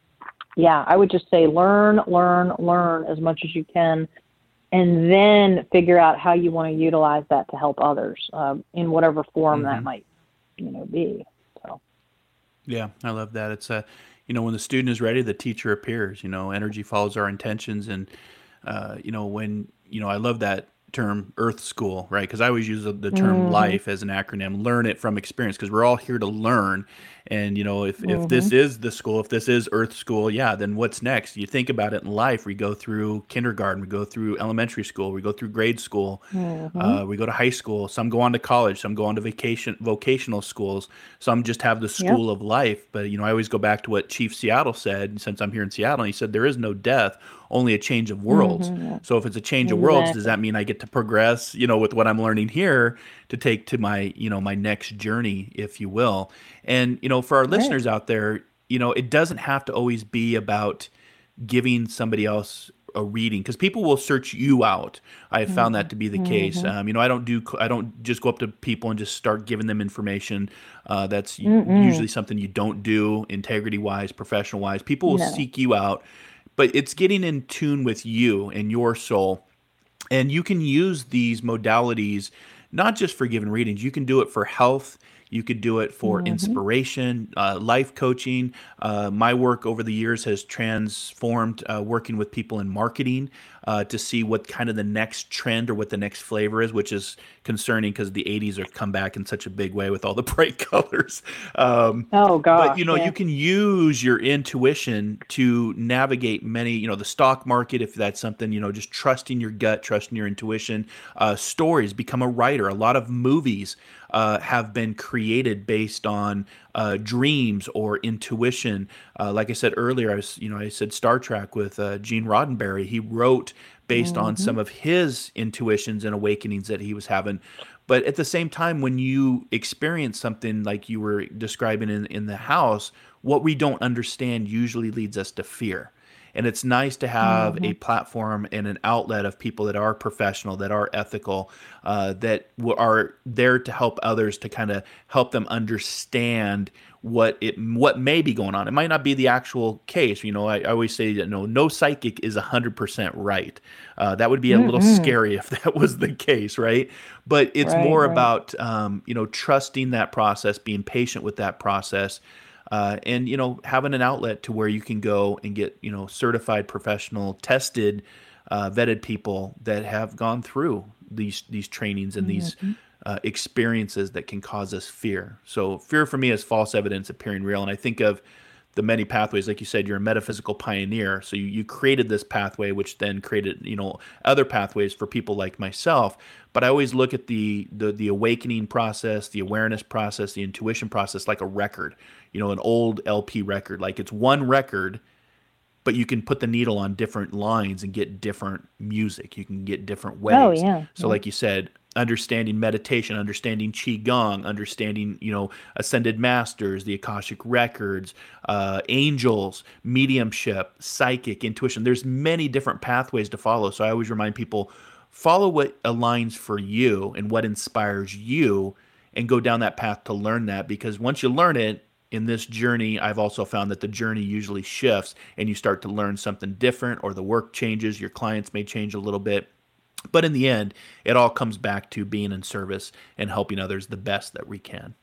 yeah, I would just say learn, learn, learn as much as you can, and then figure out how you want to utilize that to help others uh, in whatever form mm-hmm. that might, you know, be. So, yeah, I love that. It's a, you know, when the student is ready, the teacher appears. You know, energy follows our intentions, and uh, you know, when you know, I love that term Earth School, right? Because I always use the, the term mm-hmm. life as an acronym. Learn it from experience, because we're all here to learn. And, you know, if, mm-hmm. if this is the school, if this is Earth School, yeah, then what's next? You think about it in life. We go through kindergarten, we go through elementary school, we go through grade school, mm-hmm. uh, we go to high school. Some go on to college, some go on to vacation, vocational schools. Some just have the school yep. of life. But, you know, I always go back to what Chief Seattle said, since I'm here in Seattle. He said, there is no death, only a change of worlds. Mm-hmm, yeah. So if it's a change exactly. of worlds, does that mean I get to progress, you know, with what I'm learning here to take to my, you know, my next journey, if you will? And, you know, for our right. listeners out there, you know, it doesn't have to always be about giving somebody else a reading, because people will search you out. I have mm-hmm. found that to be the mm-hmm. case. Um, you know, I don't do, I don't just go up to people and just start giving them information. Uh, that's Mm-mm. usually something you don't do integrity wise, professional wise. People will no. seek you out. But it's getting in tune with you and your soul. And you can use these modalities not just for giving readings. You can do it for health. You could do it for mm-hmm. inspiration, uh, life coaching. Uh, my work over the years has transformed uh, working with people in marketing uh, to see what kind of the next trend or what the next flavor is, which is concerning because the eighties have come back in such a big way with all the bright colors. Um, oh, gosh. But, you know, yeah. you can use your intuition to navigate many, you know, the stock market, if that's something, you know, just trusting your gut, trusting your intuition. Uh, stories, become a writer. A lot of movies Uh, have been created based on uh, dreams or intuition. Uh, like I said earlier, I was, you know, I said Star Trek with uh, Gene Roddenberry. He wrote based mm-hmm. on some of his intuitions and awakenings that he was having. But at the same time, when you experience something like you were describing in, in the house, what we don't understand usually leads us to fear. And it's nice to have mm-hmm. a platform and an outlet of people that are professional, that are ethical, uh, that w- are there to help others, to kind of help them understand what it what may be going on. It might not be the actual case. You know, I, I always say that no, no psychic is one hundred percent right. Uh, that would be a mm-hmm. little scary if that was the case, right? But it's right, more right. about, um, you know, trusting that process, being patient with that process. Uh, and, you know, having an outlet to where you can go and get, you know, certified, professional, tested, uh, vetted people that have gone through these these trainings and these mm-hmm. uh, experiences that can cause us fear. So fear for me is false evidence appearing real. And I think of the many pathways, like you said, you're a metaphysical pioneer. So you, you created this pathway, which then created, you know, other pathways for people like myself. But I always look at the, the the awakening process, the awareness process, the intuition process like a record, you know, an old L P record. Like it's one record, but you can put the needle on different lines and get different music. You can get different ways. Oh, yeah. So yeah. like you said, understanding meditation, understanding Qigong, understanding, you know, ascended masters, the Akashic records, uh, angels, mediumship, psychic, intuition. There's many different pathways to follow. So I always remind people, follow what aligns for you and what inspires you, and go down that path to learn that. Because once you learn it in this journey, I've also found that the journey usually shifts and you start to learn something different, or the work changes, your clients may change a little bit. But in the end, it all comes back to being in service and helping others the best that we can.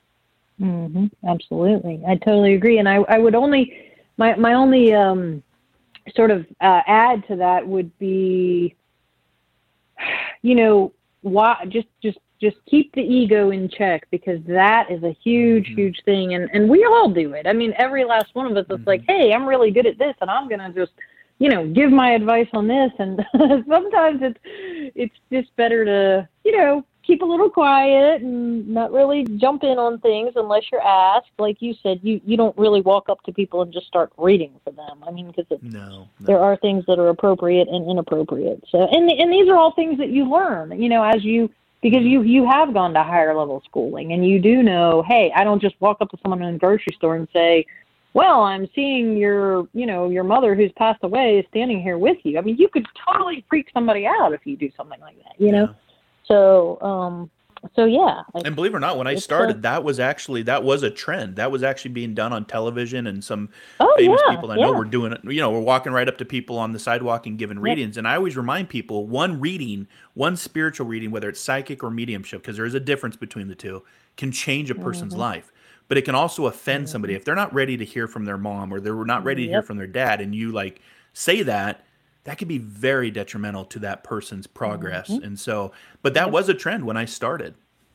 Mm-hmm. Absolutely. I totally agree. And I, I would only, my, my only um, sort of uh, add to that would be, you know, why, just, just, just keep the ego in check, because that is a huge, mm-hmm. huge thing. And, and we all do it. I mean, every last one of us is mm-hmm. like, hey, I'm really good at this, and I'm going to just, you know, give my advice on this. And sometimes it's, it's just better to, you know, keep a little quiet and not really jump in on things unless you're asked. Like you said, you, you don't really walk up to people and just start reading for them. I mean, because no, no. there are things that are appropriate and inappropriate. So, and, and these are all things that you learn, you know, as you, because you, you have gone to higher level schooling, and you do know, hey, I don't just walk up to someone in a grocery store and say, well, I'm seeing your, you know, your mother who's passed away is standing here with you. I mean, you could totally freak somebody out if you do something like that, you know? Yeah. So, um, so yeah. And believe it or not, when I It's, started, uh, that was actually that was a trend. That was actually being done on television, and some Oh, famous yeah, people I know yeah. were doing it. You know, we're walking right up to people on the sidewalk and giving Yep. readings. And I always remind people, one reading, one spiritual reading, whether it's psychic or mediumship, because there is a difference between the two, can change a person's Mhm. life. But it can also offend somebody if they're not ready to hear from their mom or they're not ready to hear Yep. from their dad, and you like say that. That could be very detrimental to that person's progress. Mhm. And so, but that Yep. was a trend when I started.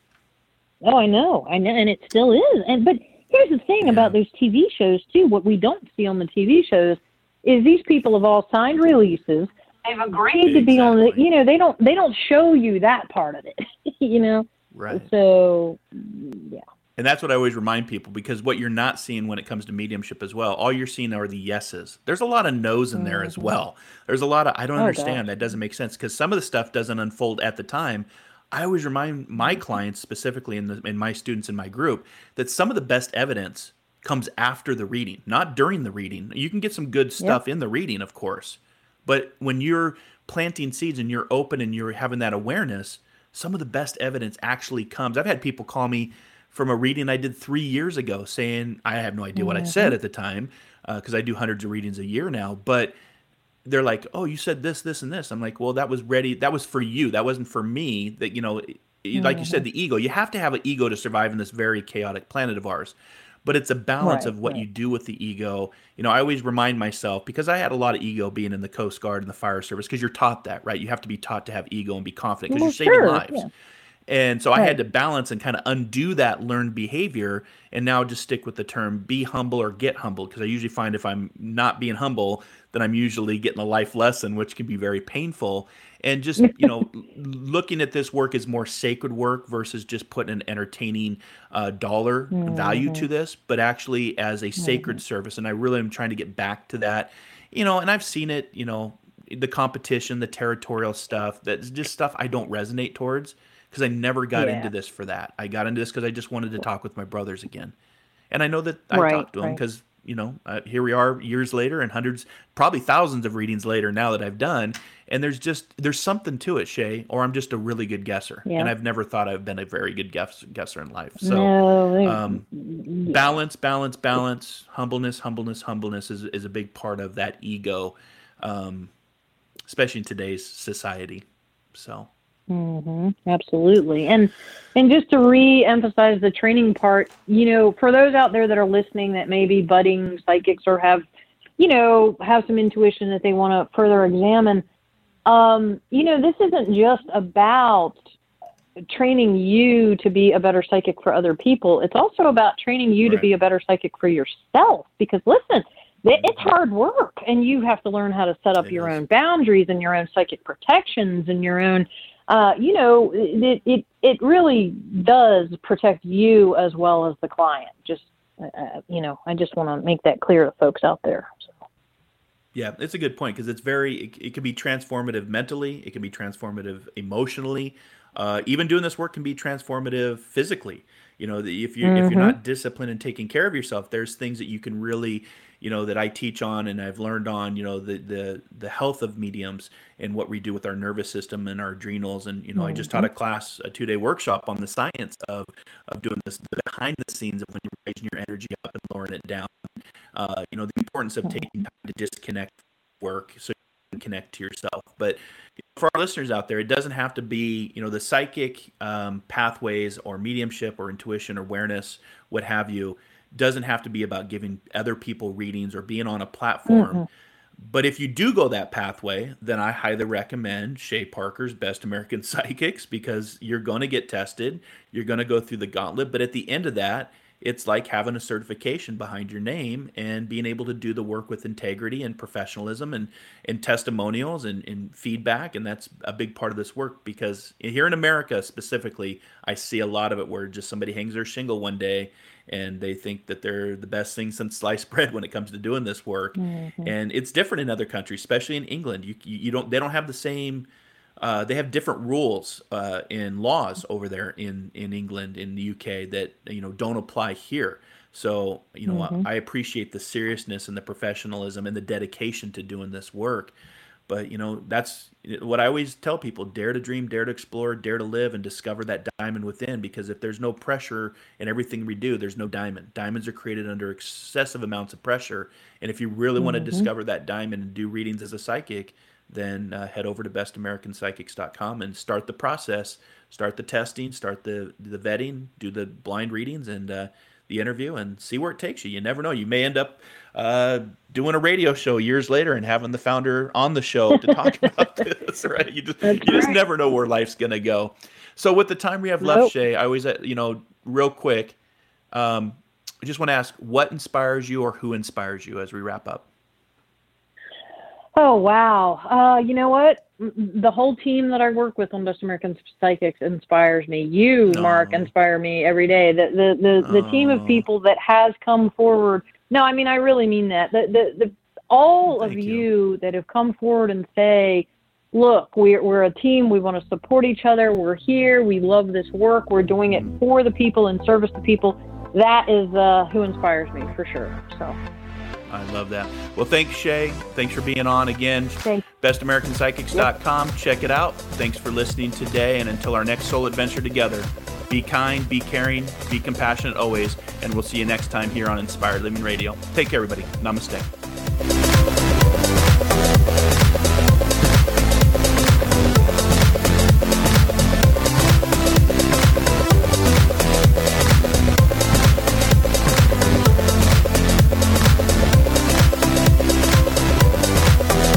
Oh, I know, I know, and it still is. And but here's the thing about those T V shows too. What we don't see on the T V shows is these people have all signed releases. They've agreed to be on the. You know, they don't they don't show you that part of it. You know. Right. So yeah. And that's what I always remind people, because what you're not seeing when it comes to mediumship as well, all you're seeing are the yeses. There's a lot of no's in there as Mhm. well. There's a lot of, I don't Oh, understand. gosh. That doesn't make sense, because some of the stuff doesn't unfold at the time. I always remind my Mm-hmm. clients, specifically in the, in my students in my group, that some of the best evidence comes after the reading, not during the reading. You can get some good stuff in the reading, of course. But when you're planting seeds and you're open and you're having that awareness, some of the best evidence actually comes. I've had people call me from a reading I did three years ago saying, I have no idea what I said Mhm. at the time, because I do hundreds of readings a year now, but they're like, oh, you said this, this, and this. I'm like, well, that was ready. That was for you. That wasn't for me. That, you know, y- like you said, Mhm. the ego, you have to have an ego to survive in this very chaotic planet of ours. But it's a balance Right, of what right. you do with the ego. You know, I always remind myself, because I had a lot of ego being in the Coast Guard and the fire service, because you're taught that, right? You have to be taught to have ego and be confident, because Well, you're saving sure, lives. yeah. And so I had Right. to balance and kind of undo that learned behavior, and now just stick with the term be humble or get humbled, because I usually find if I'm not being humble, then I'm usually getting a life lesson, which can be very painful. And just, you know, l- looking at this work as more sacred work versus just putting an entertaining uh, dollar value to Mhm. this, but actually as a sacred Mhm. service. And I really am trying to get back to that, you know, and I've seen it, you know, the competition, the territorial stuff, that's just stuff I don't resonate towards, because I never got Yeah. into this for that. I got into this because I just wanted to talk with my brothers again. And I know that I Right, talked to them right. because, you know, uh, here we are years later and hundreds, probably thousands of readings later now that I've done. And there's just, there's something to it, Shay, or I'm just a really good guesser. And Yeah. I've never thought I've been a very good guess, guesser in life. So No, they- um, yeah. balance, balance, balance, humbleness, humbleness, humbleness is, is a big part of that ego, um, especially in today's society. So. hmm Absolutely. And and just to re-emphasize the training part, you know, for those out there that are listening that may be budding psychics or have, you know, have some intuition that they want to further examine, um, you know, this isn't just about training you to be a better psychic for other people. It's also about training you to Right. be a better psychic for yourself. Because listen, it- it's hard work, and you have to learn how to set up It your is. own boundaries and your own psychic protections and your own, uh, you know, it, it it really does protect you as well as the client. Just, uh, you know, I just want to make that clear to folks out there. So. Yeah, it's a good point, because it's very, it, it can be transformative mentally, it can be transformative emotionally. Uh, even doing this work can be transformative physically. You know, the- if you if Mhm. you're not disciplined and taking care of yourself, there's things that you can really, you know, that I teach on and I've learned on, you know, the the the health of mediums and what we do with our nervous system and our adrenals. And, you know, I just taught a class, a two day workshop on the science of of doing this, the behind the scenes of when you're raising your energy up and lowering it down. Uh, you know, the importance of taking time to disconnect work so you can connect to yourself. But for our listeners out there, it doesn't have to be, you know, the psychic um, pathways or mediumship or intuition or awareness, what have you, doesn't have to be about giving other people readings or being on a platform. Mm-mm. But if you do go that pathway, then I highly recommend Shay Parker's Best American Psychics, because you're going to get tested. You're going to go through the gauntlet. But at the end of that, it's like having a certification behind your name and being able to do the work with integrity and professionalism and, and testimonials and, and feedback. And that's a big part of this work, because here in America specifically, I see a lot of it where just somebody hangs their shingle one day and they think that they're the best thing since sliced bread when it comes to doing this work. Mhm. And it's different in other countries, especially in England. You, you, you don't, they don't have the same, uh, they have different rules uh, in laws over there in, in England, in the U K, that, you know, don't apply here. So, you know, Mhm. I, I appreciate the seriousness and the professionalism and the dedication to doing this work. but, you know, that's what I always tell people: dare to dream, dare to explore, dare to live, and discover that diamond within. Because if there's no pressure in everything we do, there's no diamond. Diamonds are created under excessive amounts of pressure. And if you really want to Mhm. discover that diamond and do readings as a psychic, then uh, head over to best american psychics dot com and start the process, start the testing, start the the vetting, do the blind readings and uh, the interview, and see where it takes you. You never know. You may end up uh, doing a radio show years later and having the founder on the show to talk about this, right? You just, That's you just right. never know where life's going to go. So with the time we have left, Nope. Shay, I always, uh, you know, real quick, um, I just want to ask, what inspires you or who inspires you as we wrap up? Oh, wow. Uh, you know what? M- The whole team that I work with on Best American Psychics inspires me. You, Mark, inspire me every day. The the the, the team of Oh. people that has come forward. No, I mean, I really mean that. The the, the all of Thank you. you. that have come forward and say, look, we're we're a team. We want to support each other. We're here. We love this work. We're doing it for the people in service to people. That is uh, who inspires me for sure. So. I love that. Well, thanks, Shay. Thanks for being on again. Thanks. best american psychics dot com. Check it out. Thanks for listening today. And until our next soul adventure together, be kind, be caring, be compassionate always. And we'll see you next time here on Inspired Living Radio. Take care, everybody. Namaste.